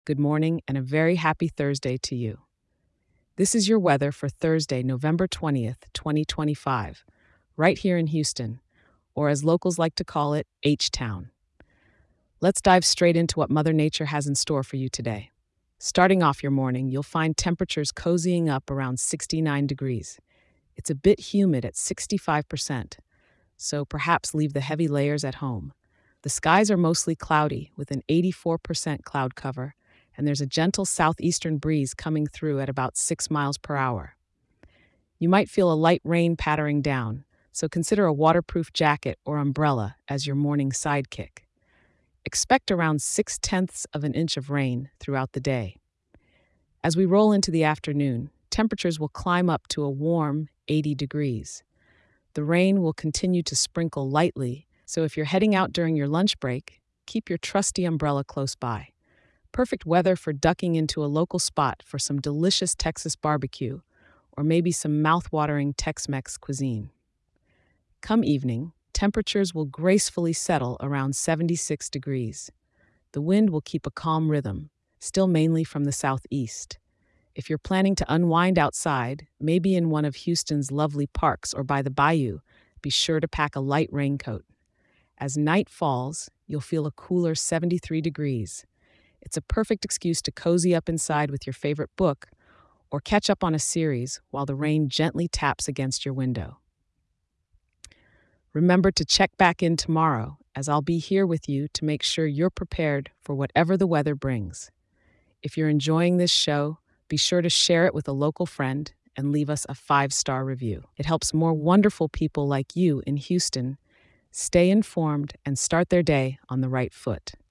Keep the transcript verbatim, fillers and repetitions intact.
good morning, and a very happy Thursday to you. This is your weather for Thursday, November twentieth, twenty twenty-five, right here in Houston, or as locals like to call it, H-Town. Let's dive straight into what Mother Nature has in store for you today. Starting off your morning, you'll find temperatures cozying up around sixty-nine degrees. It's a bit humid at sixty-five percent, so perhaps leave the heavy layers at home. The skies are mostly cloudy, with an eighty-four percent cloud cover, and there's a gentle southeastern breeze coming through at about six miles per hour. You might feel a light rain pattering down, so consider a waterproof jacket or umbrella as your morning sidekick. Expect around six tenths of an inch of rain throughout the day. As we roll into the afternoon, temperatures will climb up to a warm eighty degrees. The rain will continue to sprinkle lightly, so if you're heading out during your lunch break, keep your trusty umbrella close by. Perfect weather for ducking into a local spot for some delicious Texas barbecue, or maybe some mouth-watering Tex-Mex cuisine. Come evening, temperatures will gracefully settle around seventy-six degrees. The wind will keep a calm rhythm, still mainly from the southeast. If you're planning to unwind outside, maybe in one of Houston's lovely parks or by the bayou, be sure to pack a light raincoat. As night falls, you'll feel a cooler seventy-three degrees. It's a perfect excuse to cozy up inside with your favorite book or catch up on a series while the rain gently taps against your window. Remember to check back in tomorrow, as I'll be here with you to make sure you're prepared for whatever the weather brings. If you're enjoying this show, be sure to share it with a local friend and leave us a five-star review. It helps more wonderful people like you in Houston stay informed and start their day on the right foot.